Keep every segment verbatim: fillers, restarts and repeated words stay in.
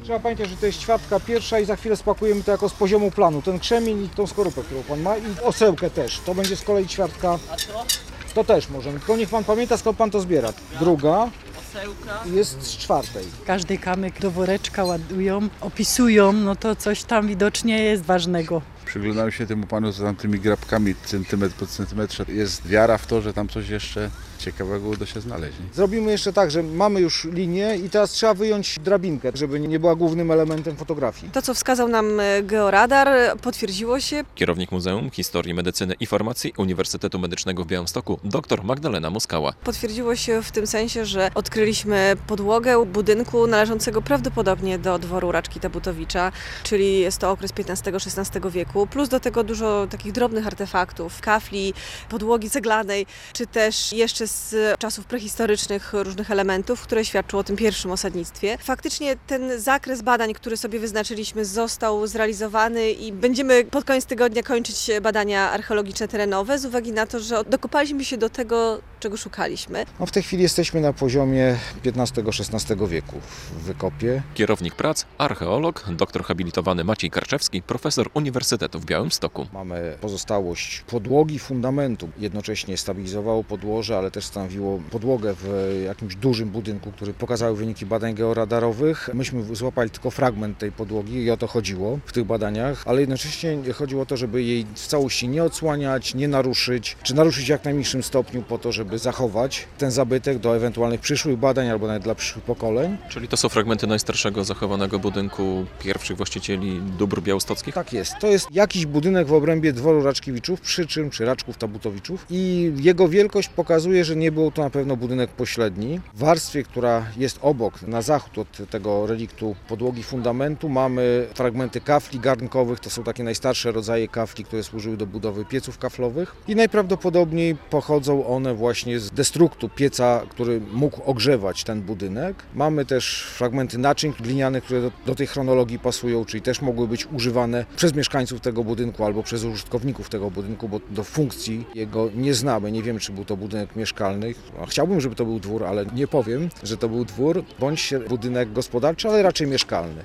Trzeba pamiętać, że to jest ćwiartka pierwsza i za chwilę spakujemy to jako z poziomu planu. Ten krzemień i tą skorupę, którą pan ma, i osełkę też. To będzie z kolei ćwiartka. A to? To też możemy, tylko niech pan pamięta, skąd pan to zbiera. Druga Osełka? jest z czwartej. Każdy kamyk do woreczka ładują, opisują, no to coś tam widocznie jest ważnego. Przyglądałem się temu panu za tamtymi grabkami, centymetr po centymetrze. Jest wiara w to, że tam coś jeszcze ciekawego uda się znaleźć. Nie? Zrobimy jeszcze tak, że mamy już linię i teraz trzeba wyjąć drabinkę, żeby nie była głównym elementem fotografii. To, co wskazał nam georadar, potwierdziło się. Kierownik Muzeum Historii, Medycyny i Farmacji Uniwersytetu Medycznego w Białymstoku, dr Magdalena Moskała. Potwierdziło się w tym sensie, że odkryliśmy podłogę budynku należącego prawdopodobnie do dworu Raczkita Butowicza, czyli jest to okres piętnastego-szesnastego wieku, plus do tego dużo takich drobnych artefaktów, kafli, podłogi ceglanej, czy też jeszcze z czasów prehistorycznych różnych elementów, które świadczą o tym pierwszym osadnictwie. Faktycznie ten zakres badań, który sobie wyznaczyliśmy, został zrealizowany i będziemy pod koniec tygodnia kończyć badania archeologiczne terenowe z uwagi na to, że dokopaliśmy się do tego, czego szukaliśmy. No w tej chwili jesteśmy na poziomie piętnastego-szesnastego wieku w wykopie. Kierownik prac, archeolog, doktor habilitowany Maciej Karczewski, profesor Uniwersytetu w Białymstoku. Mamy pozostałość podłogi, fundamentu. Jednocześnie stabilizowało podłoże, ale też stanowiło podłogę w jakimś dużym budynku, który pokazały wyniki badań georadarowych. Myśmy złapali tylko fragment tej podłogi i o to chodziło w tych badaniach, ale jednocześnie chodziło o to, żeby jej w całości nie odsłaniać, nie naruszyć, czy naruszyć w jak najmniejszym stopniu po to, żeby zachować ten zabytek do ewentualnych przyszłych badań albo nawet dla przyszłych pokoleń. Czyli to są fragmenty najstarszego zachowanego budynku pierwszych właścicieli dóbr białostockich? Tak jest. To jest jakiś budynek w obrębie dworu Raczkiewiczów, przy czym, czy Raczków Tabutowiczów, i jego wielkość pokazuje, że nie był to na pewno budynek pośredni. W warstwie, która jest obok, na zachód od tego reliktu podłogi fundamentu, mamy fragmenty kafli garnkowych. To są takie najstarsze rodzaje kafli, które służyły do budowy pieców kaflowych i najprawdopodobniej pochodzą one właśnie z destruktu pieca, który mógł ogrzewać ten budynek. Mamy też fragmenty naczyń glinianych, które do, do tej chronologii pasują, czyli też mogły być używane przez mieszkańców tego budynku albo przez użytkowników tego budynku, bo do funkcji jego nie znamy. Nie wiemy, czy był to budynek mieszkalny. Chciałbym, żeby to był dwór, ale nie powiem, że to był dwór, bądź budynek gospodarczy, ale raczej mieszkalny.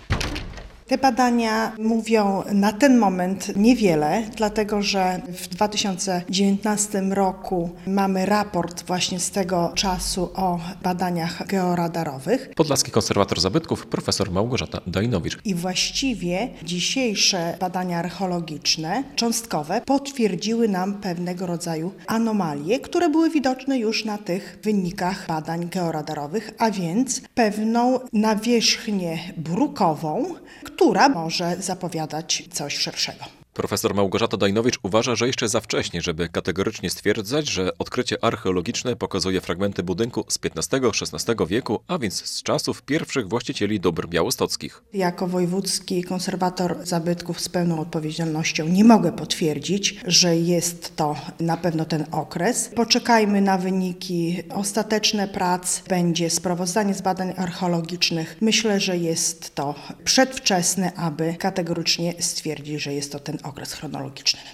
Te badania mówią na ten moment niewiele, dlatego że w dwa tysiące dziewiętnastym roku mamy raport właśnie z tego czasu o badaniach georadarowych. Podlaski konserwator zabytków, profesor Małgorzata Dajnowicz. I właściwie dzisiejsze badania archeologiczne, cząstkowe, potwierdziły nam pewnego rodzaju anomalie, które były widoczne już na tych wynikach badań georadarowych, a więc pewną nawierzchnię brukową, która może zapowiadać coś szerszego. Profesor Małgorzata Dajnowicz uważa, że jeszcze za wcześnie, żeby kategorycznie stwierdzać, że odkrycie archeologiczne pokazuje fragmenty budynku z piętnastego-szesnastego wieku, a więc z czasów pierwszych właścicieli dóbr białostockich. Jako wojewódzki konserwator zabytków z pełną odpowiedzialnością nie mogę potwierdzić, że jest to na pewno ten okres. Poczekajmy na wyniki ostateczne prac. Będzie sprawozdanie z badań archeologicznych. Myślę, że jest to przedwczesne, aby kategorycznie stwierdzić, że jest to ten okres chronologiczny.